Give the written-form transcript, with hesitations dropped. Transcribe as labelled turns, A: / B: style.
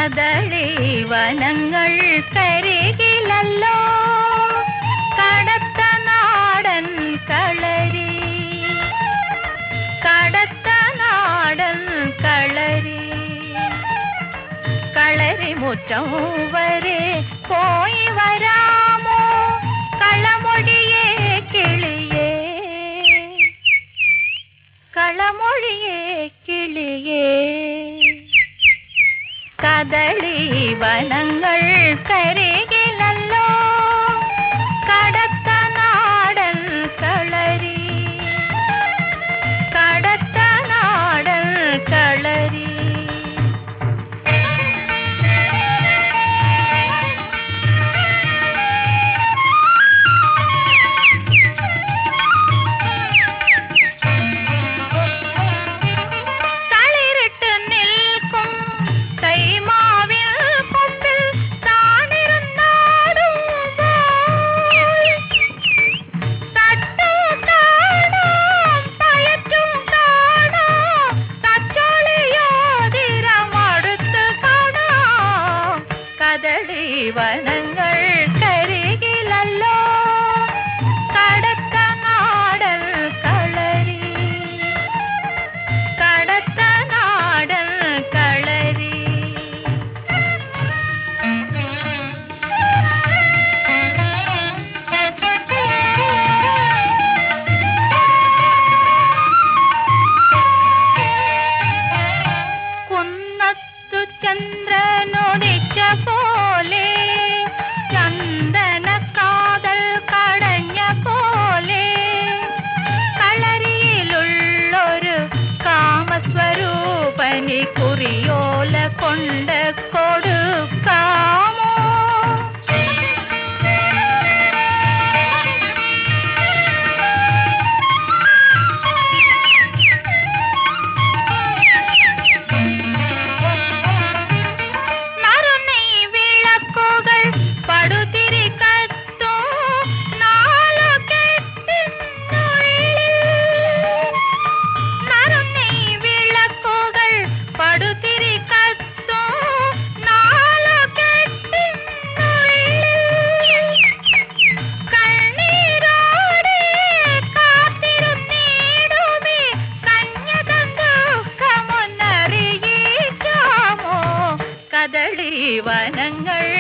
A: കദളി വനങ്ങൾ കരികിലല്ലോ കടത്ത നാടൻ കളരി, കടത്ത നാടൻ കളരി. കളരി മുറ്റം വരെ പോയി വരാമോ കളമൊഴിയേ കിളിയേ, കളമൊഴിയേ കിളിയേ. കദളി വനങ്ങൾ കരികിലല്ലോ കടത്ത നാടൻ കളരി, കടത്ത നാടൻ കളരി. വനങ്ങൾ കരികിലല്ലോ കടത്ത നാടൻ കളരി, കടത്ത നാടൻ കളരി. കുന്നത്തു ചന്ദ്രനോദിച്ച പോലെ ചന്ദന കാതൽ കടഞ്ഞ പോലെ കളരിയിലുള്ളൊരു കാമസ്വരൂപനി കുറിയോല കൊണ്ട് കൊടുക്കാമോ? കദളി വനങ്ങൾ